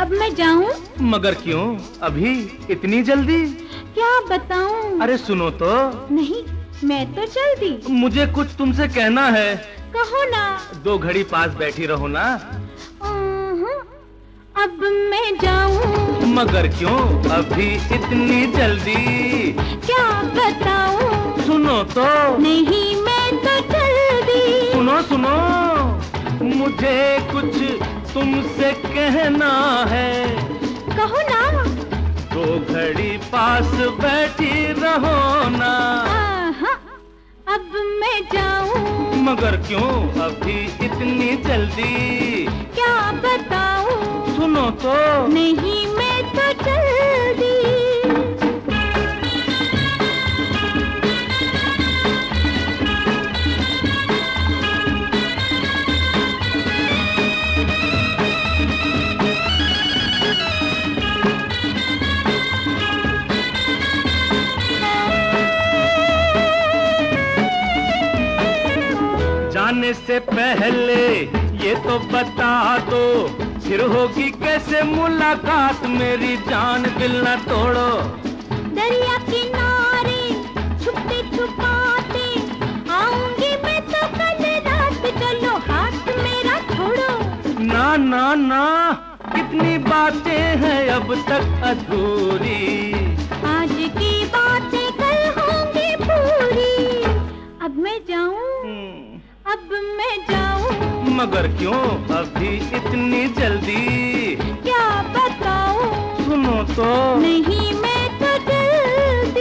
अब मैं जाऊं? मगर क्यों अभी इतनी जल्दी? क्या बताऊं? अरे सुनो तो। नहीं, मैं तो जल्दी। मुझे कुछ तुमसे कहना है। कहो ना। 2 घड़ी पास बैठी रहो ना। अब मैं जाऊं? मगर क्यों अभी इतनी जल्दी? क्या बताऊं? सुनो तो। नहीं, मैं तो जल्दी। सुनो सुनो, मुझे कुछ तुमसे कहना है। कहो ना। 2 घड़ी पास बैठी रहो ना। अब मैं जाऊं? मगर क्यों अभी इतनी जल्दी? क्या बताऊं? सुनो तो। नहीं, मैं तो जल्दी। जाने से पहले ये तो बता दो, फिर होगी कैसे मुलाकात मेरी जान, दिल न तोड़ो। दरिया किनारे छुपते छुपाते आऊंगी मैं तो कल रात, चलो हाथ मेरा छोड़ो। ना ना ना, कितनी बातें हैं अब तक अधूरी। आज की बातें कल होंगी पूरी। अब मैं जाऊं? अब मैं जाऊं? मगर क्यों अभी इतनी जल्दी? क्या बताऊं? सुनो तो। नहीं, मैं तो जल्दी।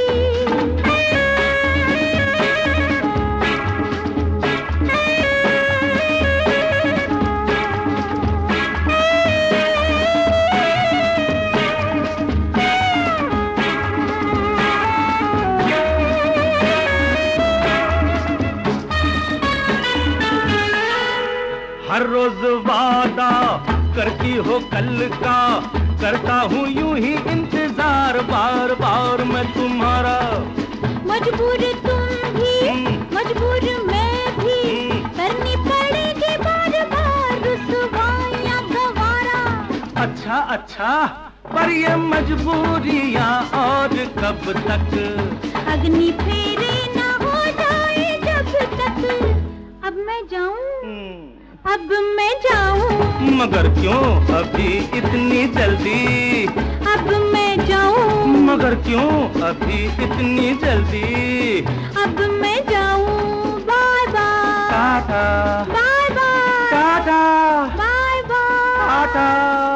हर रोज वादा करती हो कल का, करता हूँ यूं ही इंतजार बार बार मैं तुम्हारा। मजबूर तुम भी, मजबूर मैं भी, करनी पड़ेगी बार बार रुसवाइयां गवारा। अच्छा अच्छा, पर ये मजबूरियाँ और कब तक? अग्नि फेरे ना हो जाए जब तक। अब मैं जाऊं? अब मैं जाऊं? मगर क्यों अभी इतनी जल्दी? अब मैं जाऊं? मगर क्यों अभी इतनी जल्दी? अब मैं जाऊं? Bye bye. Tata. Bye bye. Tata. Bye bye. Tata.